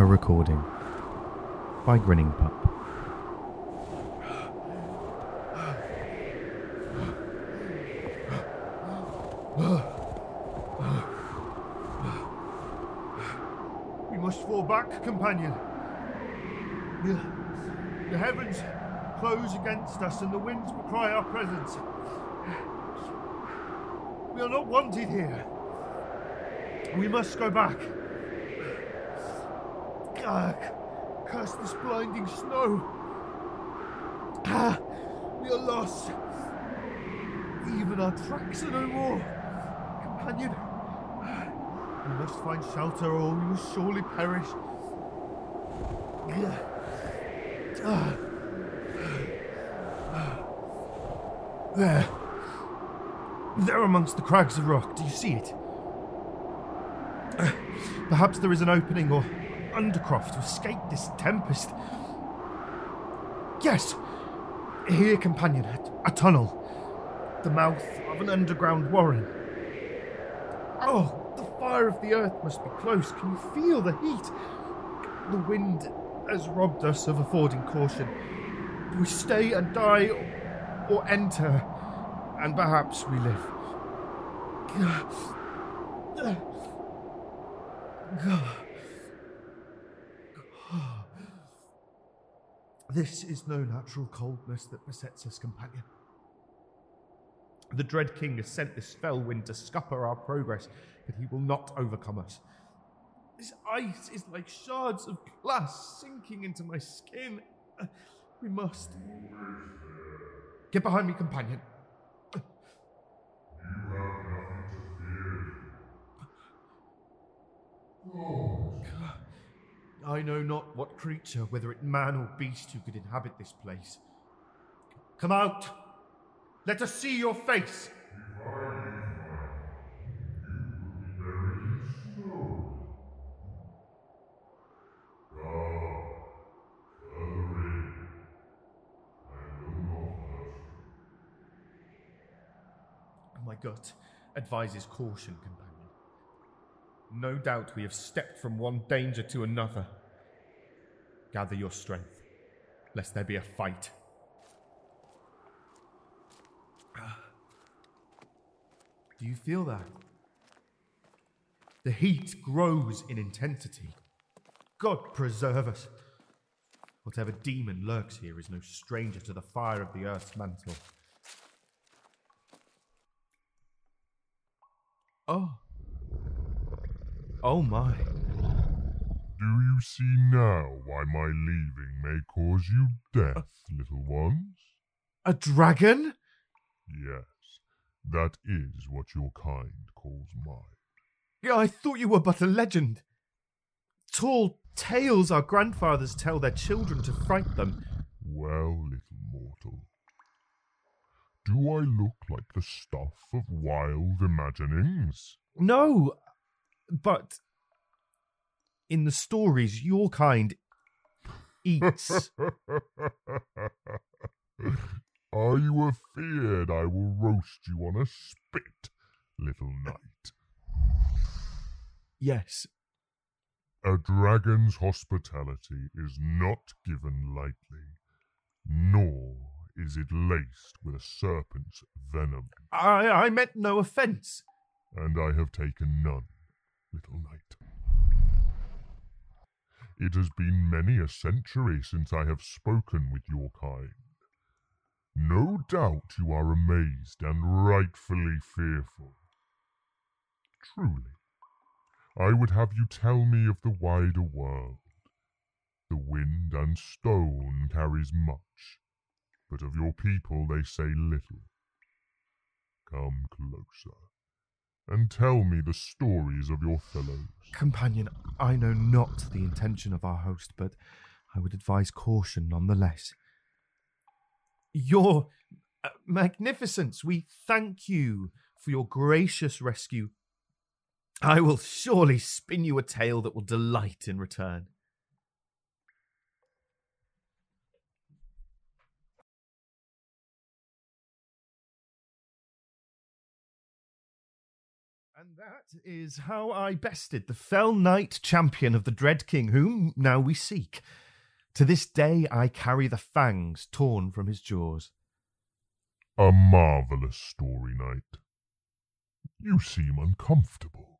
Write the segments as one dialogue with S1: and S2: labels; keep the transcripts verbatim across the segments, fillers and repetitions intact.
S1: A recording by Grinning Pup.
S2: We must fall back, companion. The, the heavens close against us and the winds cry our presence. We are not wanted here. We must go back. Ah, curse this blinding snow. Ah, we are lost. Even our tracks are no more. Companion, we must find shelter or we must surely perish. Ah. There. There amongst the crags of rock. Do you see it? Perhaps there is an opening or undercroft to escape this tempest. Yes! Here, companion, a, a tunnel. The mouth of an underground warren. Oh, the fire of the earth must be close. Can you feel the heat? The wind has robbed us of affording caution. Do we stay and die or, or enter, and perhaps we live? This is no natural coldness that besets us, companion. The dread king has sent this fell wind to scupper our progress, but he will not overcome us. This ice is like shards of glass sinking into my skin. Uh, we must. Get behind me, companion.
S3: You have nothing to fear. Lord.
S2: I know not what creature, whether it man or beast, who could inhabit this place. Come out! Let us see your face!
S3: If I leave my home, you will be buried in snow. Come, further in. I will not hurt you.
S2: My gut advises caution, companion. No doubt we have stepped from one danger to another. Gather your strength, lest there be a fight. Do you feel that? The heat grows in intensity. God preserve us. Whatever demon lurks here is no stranger to the fire of the earth's mantle. Oh. Oh my.
S3: Do you see now why my leaving may cause you death, little ones?
S2: A dragon?
S3: Yes, that is what your kind calls mine.
S2: Yeah, I thought you were but a legend. Tall tales our grandfathers tell their children to fright them.
S3: Well, little mortal, do I look like the stuff of wild imaginings?
S2: No, but in the stories, your kind eats.
S3: Are you afeard I will roast you on a spit, little knight?
S2: Yes.
S3: A dragon's hospitality is not given lightly, nor is it laced with a serpent's venom.
S2: I, I meant no offence.
S3: And I have taken none, little knight. It has been many a century since I have spoken with your kind. No doubt you are amazed and rightfully fearful. Truly, I would have you tell me of the wider world. The wind and stone carries much, but of your people they say little. Come closer, and tell me the stories of your fellows.
S2: Companion, I know not the intention of our host, but I would advise caution nonetheless. Your uh, magnificence, we thank you for your gracious rescue. I will surely spin you a tale that will delight in return. And And that is how I bested the fell knight champion of the Dread King, whom now we seek. To this day I carry the fangs torn from his jaws.
S3: A marvellous story, knight. You seem uncomfortable.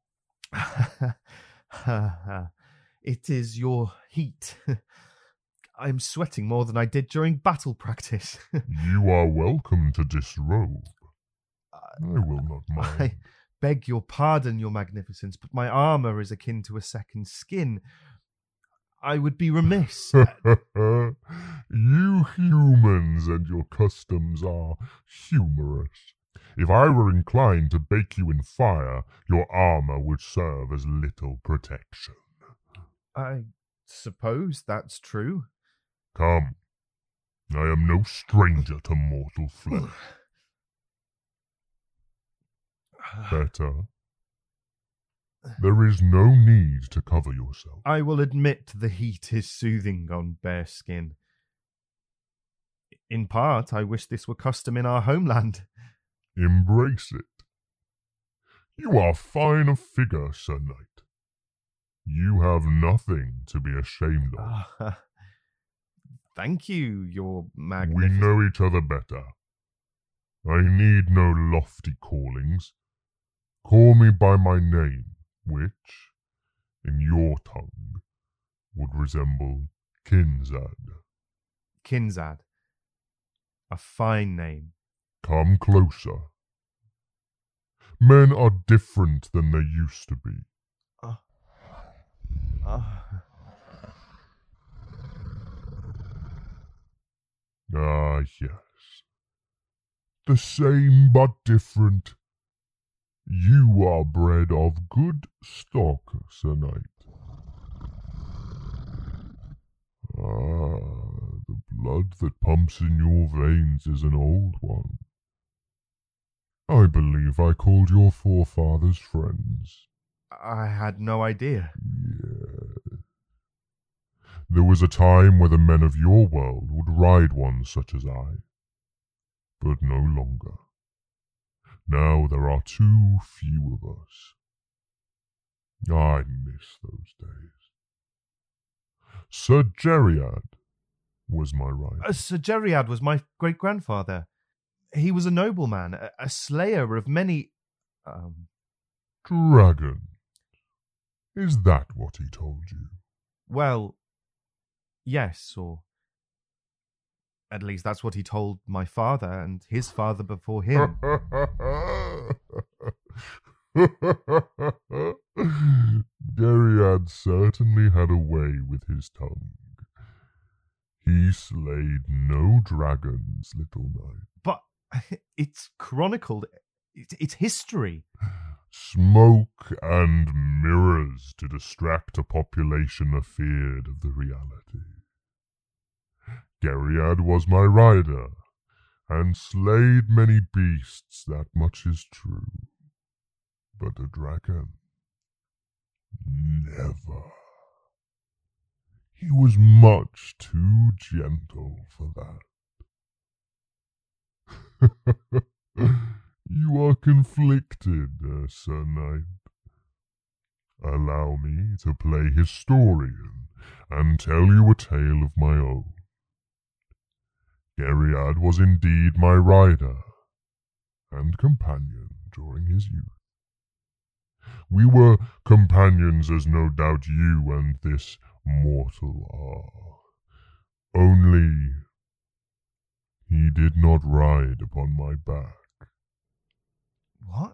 S2: It is your heat. I am sweating more than I did during battle practice.
S3: You are welcome to disrobe. I will not mind.
S2: I beg your pardon, your magnificence, but my armour is akin to a second skin. I would be remiss.
S3: You humans and your customs are humorous. If I were inclined to bake you in fire, your armour would serve as little protection.
S2: I suppose that's true.
S3: Come, I am no stranger to mortal flesh. Better. There is no need to cover yourself.
S2: I will admit the heat is soothing on bare skin. In part, I wish this were custom in our homeland.
S3: Embrace it. You are fine of figure, Sir Knight. You have nothing to be ashamed of.
S2: Uh, thank you, your
S3: We
S2: magnificence.
S3: know each other better. I need no lofty callings. Call me by my name, which, in your tongue, would resemble Kinzad.
S2: Kinzad. A fine name.
S3: Come closer. Men are different than they used to be.
S2: Uh, uh.
S3: Ah, yes. The same but different. You are bred of good stock, Sir Knight. Ah, the blood that pumps in your veins is an old one. I believe I called your forefathers friends.
S2: I had no idea.
S3: Yeah. There was a time where the men of your world would ride one such as I, but no longer. Now there are too few of us. I miss those days. Sir Jeriad was my rider.
S2: Uh, Sir Jeriad was my great-grandfather. He was a nobleman, a, a slayer of many... Um,
S3: Dragon. Is that what he told you?
S2: well, yes, or... At least that's what he told my father and his father before him.
S3: Jeriad certainly had a way with his tongue. He slayed no dragons, little knight.
S2: But it's chronicled. It's, it's history.
S3: Smoke and mirrors to distract a population afeard of the reality. Jeriad was my rider, and slayed many beasts, that much is true. But a dragon? Never. He was much too gentle for that. You are conflicted, uh, Sir Knight. Allow me to play historian and tell you a tale of my own. Jeriad was indeed my rider and companion during his youth. We were companions as no doubt you and this mortal are. Only he did not ride upon my back.
S2: What?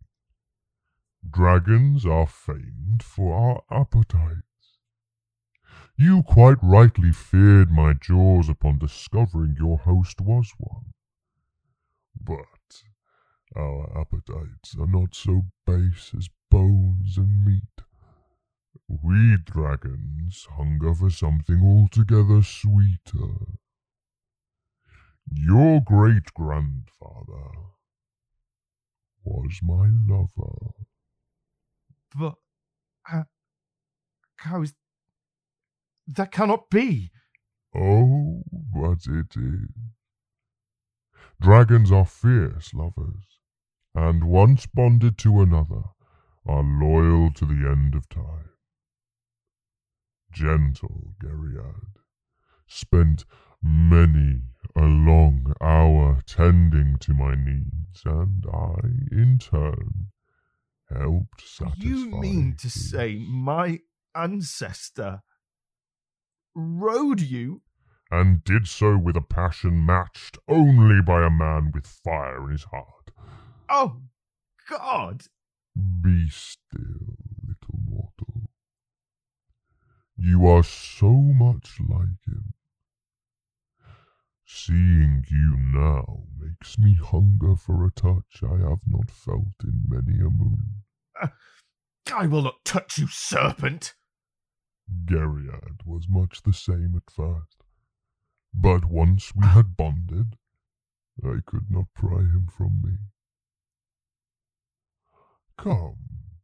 S3: Dragons are famed for our appetites. You quite rightly feared my jaws upon discovering your host was one. But our appetites are not so base as bones and meat. We dragons hunger for something altogether sweeter. Your great-grandfather was my lover.
S2: But how, how is... That cannot be.
S3: Oh, but it is. Dragons are fierce lovers, and once bonded to another, are loyal to the end of time. Gentle Geriad spent many a long hour tending to my needs, and I, in turn, helped satisfy
S2: You mean to
S3: his.
S2: say my ancestor rode you?
S3: And did so with a passion matched only by a man with fire in his heart.
S2: Oh, God!
S3: Be still, little mortal. You are so much like him. Seeing you now makes me hunger for a touch I have not felt in many a moon.
S2: Uh, I will not touch you, serpent!
S3: Geriad was much the same at first, but once we had bonded, I could not pry him from me. Come,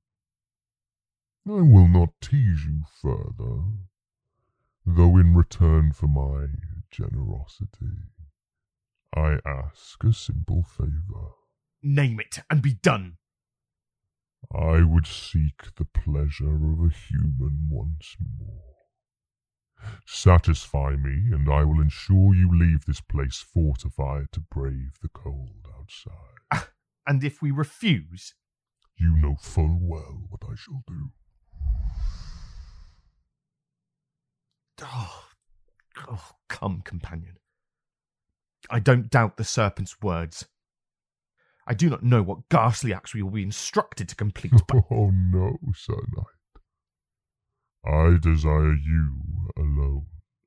S3: I will not tease you further, though in return for my generosity, I ask a simple favour.
S2: Name it, and be done.
S3: I would seek the pleasure of a human once more. Satisfy me, and I will ensure you leave this place fortified to brave the cold outside.
S2: And if we refuse?
S3: You know full well what I shall do.
S2: Oh, oh, come, companion. I don't doubt the serpent's words. I do not know what ghastly acts we will be instructed to complete, but...
S3: Oh no, Sir Knight. I desire you alone.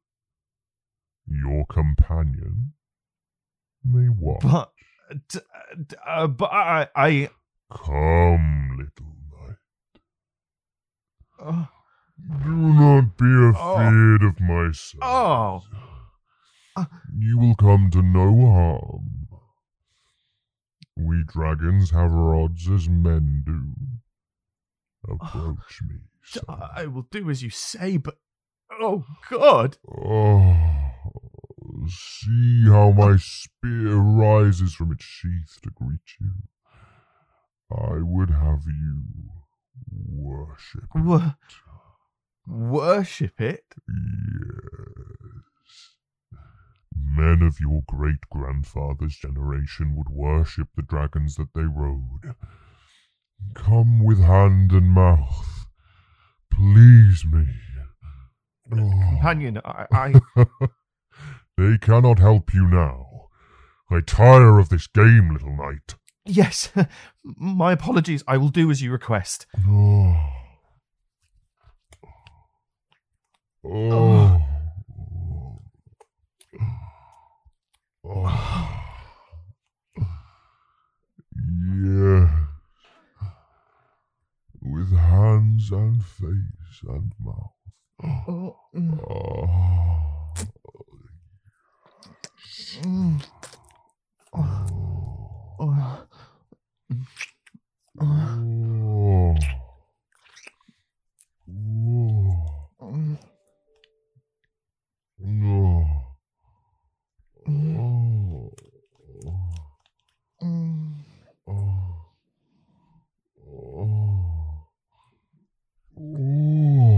S3: Your companion may watch.
S2: But... D- d- uh, but I... I
S3: Come, little knight.
S2: uh,
S3: Do not be afraid
S2: oh.
S3: of my size.
S2: Oh. Uh,
S3: You will come to no harm. We dragons have rods as men do. Approach me,
S2: d-
S3: son.
S2: I will do as you say, but... Oh, God!
S3: Oh, see how my spear rises from its sheath to greet you. I would have you worship it.
S2: Wo- worship it?
S3: Yes. Men of your great-grandfather's generation would worship the dragons that they rode. Come with hand and mouth. Please me. Oh.
S2: Companion, I... I...
S3: They cannot help you now. I tire of this game, little knight.
S2: Yes, my apologies. I will do as you request.
S3: Oh. Oh. Oh. Yeah. With hands and face and mouth.
S2: Oh, mm,
S3: Oh.
S2: mm, oh, oh,
S3: Oh.
S2: oh,
S3: Oh.
S2: mm,
S3: No.
S2: mm,
S3: Oh.
S2: mm.
S3: Oh. Oh.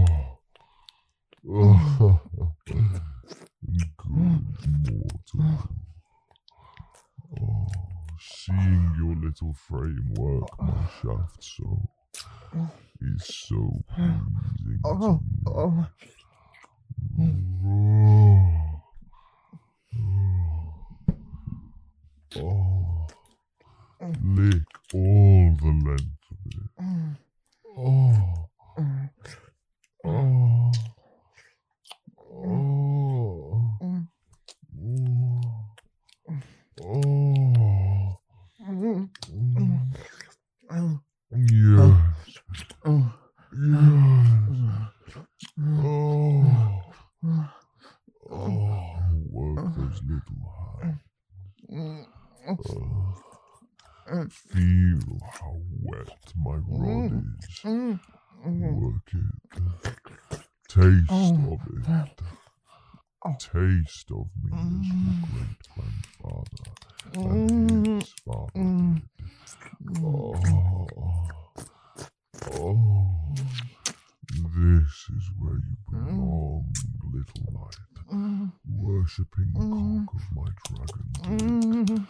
S3: Oh. Good mortal. Oh, seeing your little frame work my shaft so is so pleasing to
S2: Oh,
S3: me.
S2: oh.
S3: Oh. Oh. Lick all the length of it. Oh. Oh. Oh. Oh. Oh. Yes.
S2: Oh.
S3: Yes. Oh. Oh. Work those little hands. Oh. Feel how wet my rod is. Work it. Taste of it. Taste of me as your great-grandfather and his father did. Oh. is where you belong, little knight. Worshipping the cock of my dragon.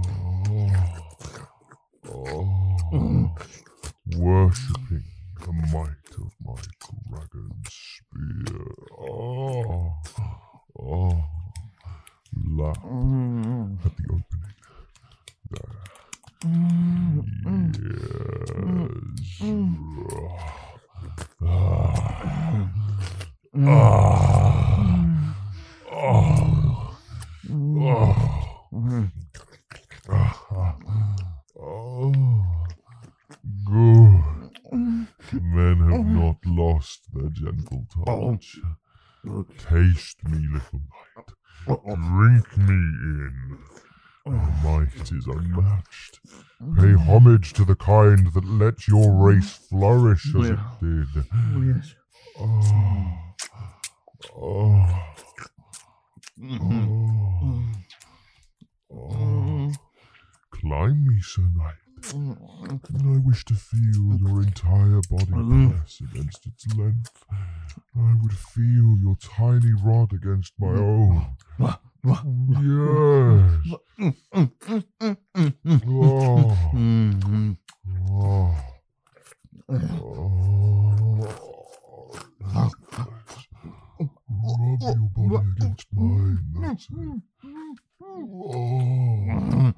S3: Oh, oh, worshipping the might of my dragon spear. Oh, oh, laugh at the opening. There. Yes. Ah. Ah. Oh. Oh. Oh. Good. Men have not lost their gentle touch. Taste me, little knight. Drink me in. Our might is unmatched. Pay homage to the kind that let your race flourish as it did.
S2: Yes.
S3: Oh. Oh. Oh. Oh. Climb me, Sir Knight, and I wish to feel your entire body press against its length. I would feel your tiny rod against my own. Yes. Oh. Oh. Oh. Rub your body against mine, that's it. Oh. Oh.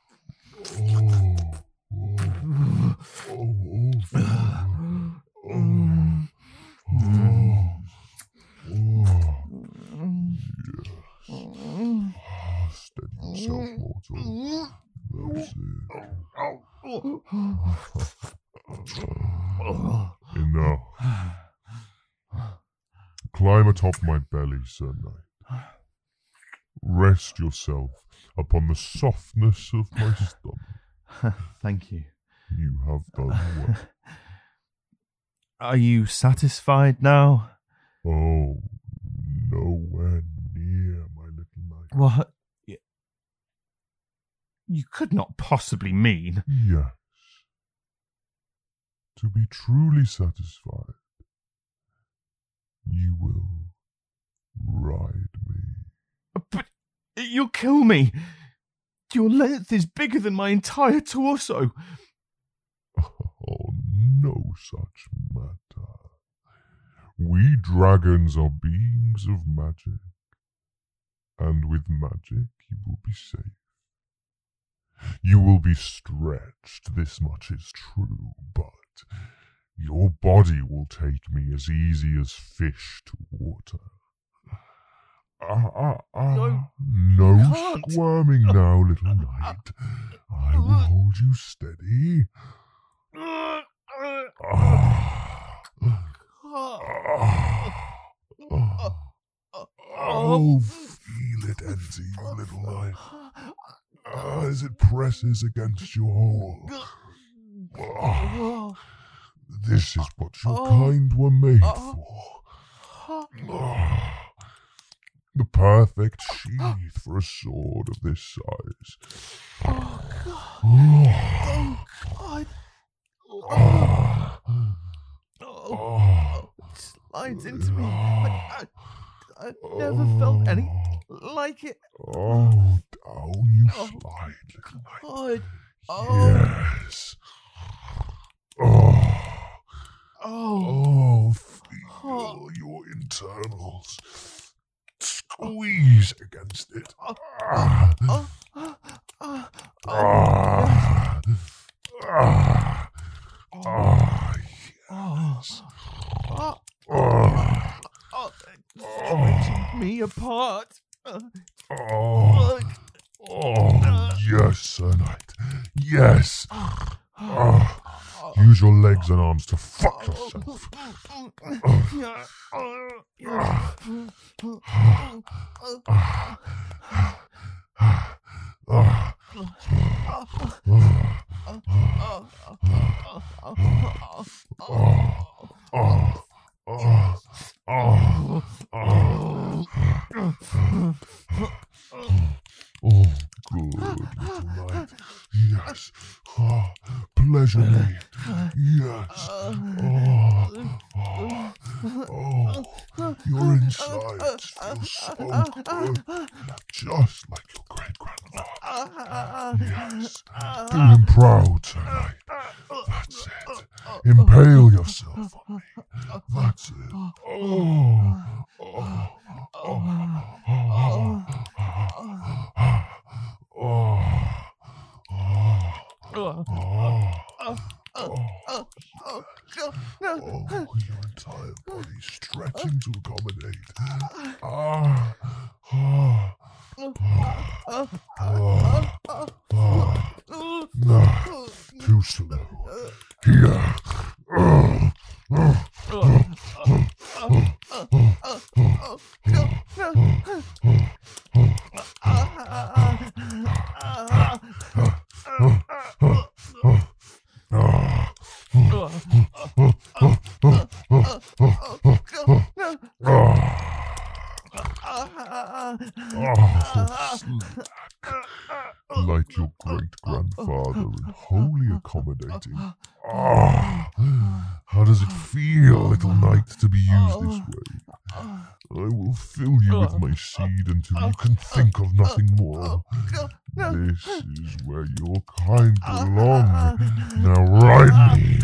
S3: Oh. Oh. Oh. Oh. Oh. Yes. Steady yourself, mortal. That's it. Enough. Climb atop my belly, Sir Knight. Rest yourself upon the softness of my stomach.
S1: Thank you.
S3: You have done well.
S1: Are you satisfied now?
S3: Oh, nowhere near, my little knight.
S1: What? You could not possibly mean...
S3: Yes. To be truly satisfied, you will ride me.
S1: But you'll kill me. Your length is bigger than my entire torso.
S3: Oh, no such matter. We dragons are beings of magic, and with magic you will be safe. You will be stretched, this much is true, but your body will take me as easy as fish to water. Ah, ah, ah.
S1: No,
S3: no
S1: can't.
S3: squirming now, little knight. I will hold you steady. Ah, ah, ah. Oh, feel it enter you, little knight. Ah, as it presses against your hole. Ah, this is what your kind were made for. Ah, the perfect sheath for a sword of this size.
S1: Oh, God.
S3: Oh,
S1: God.
S3: ah,
S1: Oh,
S3: ah,
S1: it slides into me. I, I, I never felt any like it.
S3: oh, down you
S1: Oh,
S3: slide, little knight.
S1: God. Oh,
S3: Yes. Oh,
S1: oh,
S3: oh, feel
S1: Oh.
S3: your internals. Squeeze against it.
S1: Oh.
S3: Ah,
S1: oh, oh, oh,
S3: ah, ah,
S1: oh,
S3: ah,
S1: oh,
S3: yes.
S1: oh,
S3: Ah,
S1: oh, it's stretching me apart. Uh,
S3: oh,
S1: Look.
S3: oh, yes, Sir Knight. Yes. Ah,
S1: Oh.
S3: use your legs and arms to fuck yourself.
S1: Yeah. Oh, yeah.
S3: Ah, ah, ah, oh, good, little knight. Yes. Ah, pleasure me. Yes. Oh, oh, Oh, your insides feel so good, just like your great-grandfather. Yes, do him proud tonight. That's it. Impale yourself on me. That's it. Oh, oh, oh, oh, oh, oh, oh. Oh, your entire body stretching to accommodate. Ah, ah, ah, ah, ah. No, too slow. Here. Ah, ah, like your great-grandfather and wholly accommodating. Ah, how does it feel, little knight, to be used this way? I will fill you with my seed until you can think of nothing more. This is where your kind belong. Now ride me.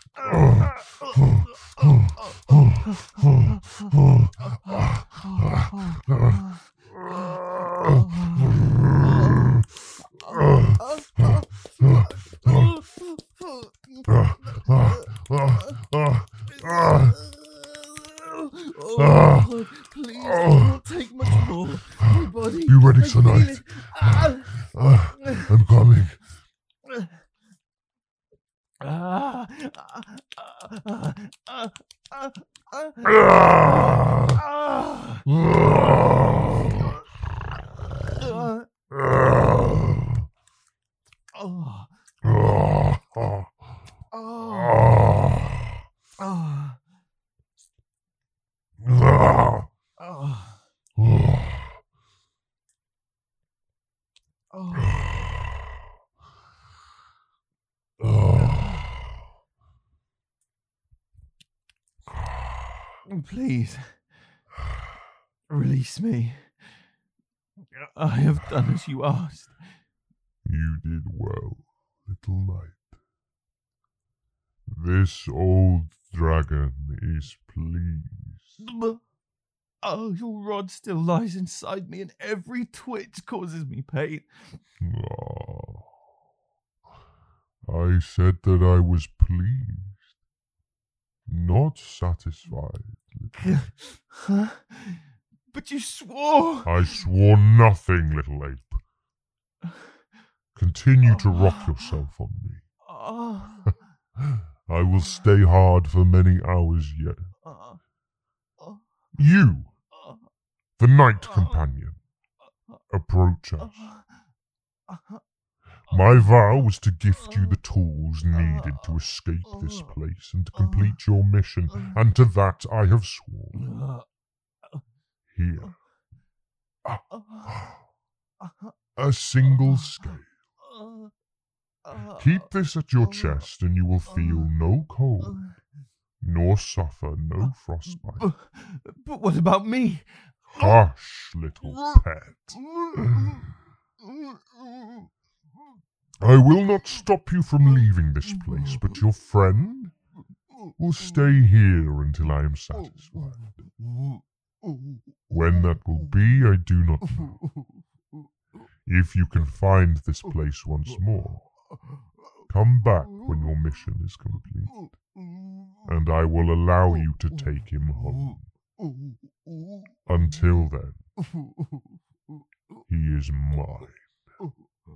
S1: Oh, please, I won't take much more. My body.
S3: You ready, Sir
S1: I feel
S3: Knight?
S1: it. Ah.
S3: Uh, I'm coming.
S1: Ah, ah, ah, ah, ah, ah,
S3: Ah!
S1: ah,
S3: Ah!
S1: ah,
S3: Ah!
S1: ah,
S3: Ah!
S1: ah,
S3: Ah!
S1: ah. Please, release me. I have done as you asked.
S3: You did well, little knight. This old dragon is pleased.
S1: But, oh, your rod still lies inside me, and every twitch causes me pain.
S3: Ah. I said that I was pleased, not satisfied.
S1: Huh? But you swore.
S3: I swore nothing, little ape. Continue to rock yourself on me.
S1: Ah,
S3: I will stay hard for many hours yet.
S1: ah, ah,
S3: You,
S1: ah,
S3: the knight companion, approach us.
S1: ah, ah.
S3: My vow was to gift you the tools needed to escape this place and to complete your mission, and to that I have sworn. Here. A single scale. Keep this at your chest and you will feel no cold, nor suffer no frostbite.
S1: But, but what about me?
S3: Hush, little pet. I will not stop you from leaving this place, but your friend will stay here until I am satisfied. When that will be, I do not know. If you can find this place once more, come back when your mission is complete, and I will allow you to take him home. Until then, he is mine.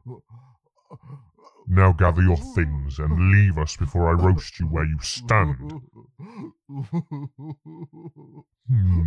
S3: Now gather your things and leave us before I roast you where you stand. Hmm.